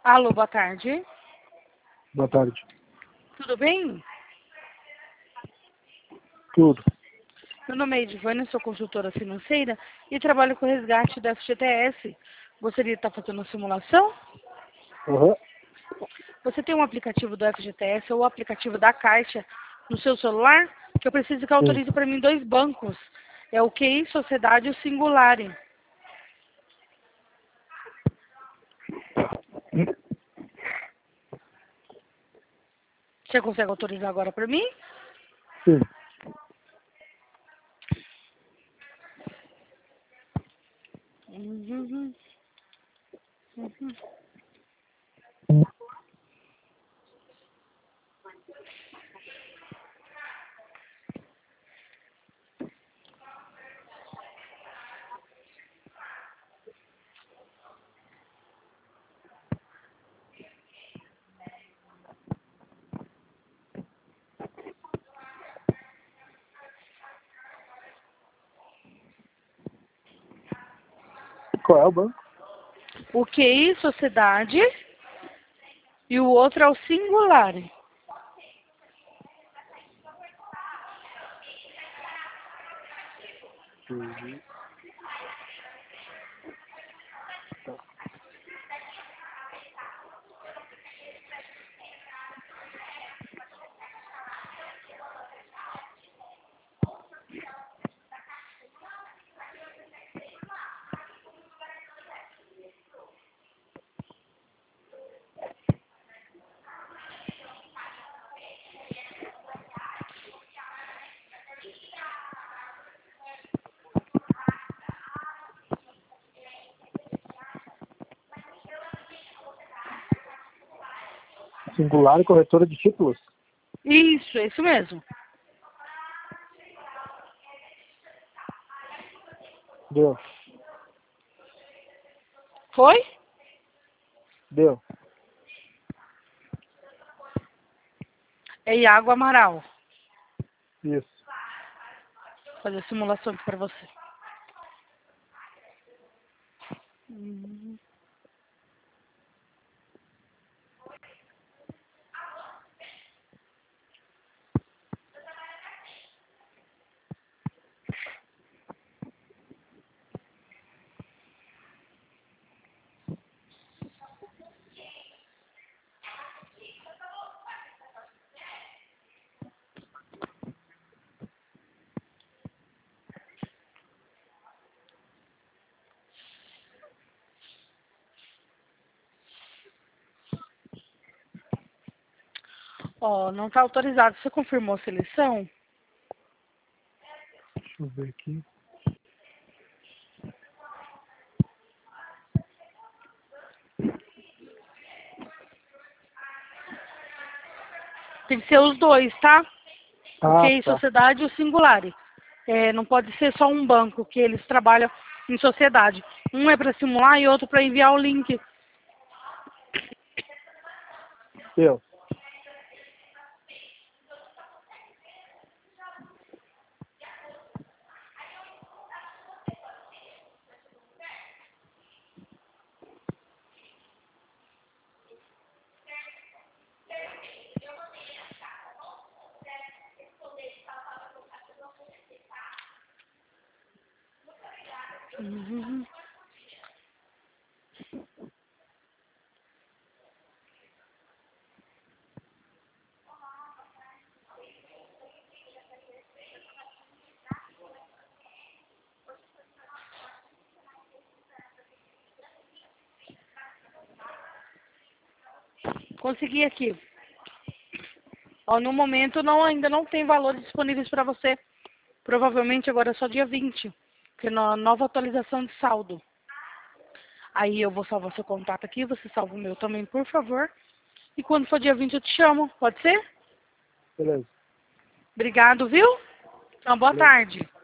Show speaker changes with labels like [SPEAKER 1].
[SPEAKER 1] Alô, boa tarde.
[SPEAKER 2] Boa tarde.
[SPEAKER 1] Tudo bem?
[SPEAKER 2] Tudo.
[SPEAKER 1] Meu nome é Edivânia, sou consultora financeira e trabalho com resgate da FGTS. Gostaria de estar fazendo uma simulação?
[SPEAKER 2] Aham.
[SPEAKER 1] Você tem um aplicativo do FGTS ou o aplicativo da Caixa no seu celular? Que eu preciso que
[SPEAKER 2] Sim.
[SPEAKER 1] autorize para mim 2 bancos. É o QI Sociedade e o Singulare. Você consegue autorizar agora para mim?
[SPEAKER 2] Sim.
[SPEAKER 1] Uhum. Uhum.
[SPEAKER 2] Qual é o banco?
[SPEAKER 1] O QI Sociedade e o outro é o Singulare.
[SPEAKER 2] Uhum. Singular e corretora de títulos?
[SPEAKER 1] Isso, é isso mesmo.
[SPEAKER 2] Deu.
[SPEAKER 1] Foi?
[SPEAKER 2] Deu.
[SPEAKER 1] É Iago Amaral.
[SPEAKER 2] Isso.
[SPEAKER 1] Vou fazer a simulação aqui para você. Uhum. Ó, não está autorizado. Você confirmou a seleção?
[SPEAKER 2] Deixa eu ver aqui.
[SPEAKER 1] Tem que ser os dois, tá? O
[SPEAKER 2] Ah,
[SPEAKER 1] QI
[SPEAKER 2] tá.
[SPEAKER 1] Sociedade e o Singulare. É, não pode ser só um banco, que eles trabalham em sociedade. Um é para simular e outro para enviar o link.
[SPEAKER 2] Deu.
[SPEAKER 1] Uhum. Consegui aqui. Ó, no momento ainda não tem valores disponíveis para você. Provavelmente agora é só dia 20, porque na nova atualização de saldo. Aí eu vou salvar seu contato aqui, você salva o meu também, por favor. E quando for dia 20 eu te chamo, pode ser?
[SPEAKER 2] Beleza.
[SPEAKER 1] Obrigado, viu? Então, boa
[SPEAKER 2] Beleza.
[SPEAKER 1] tarde.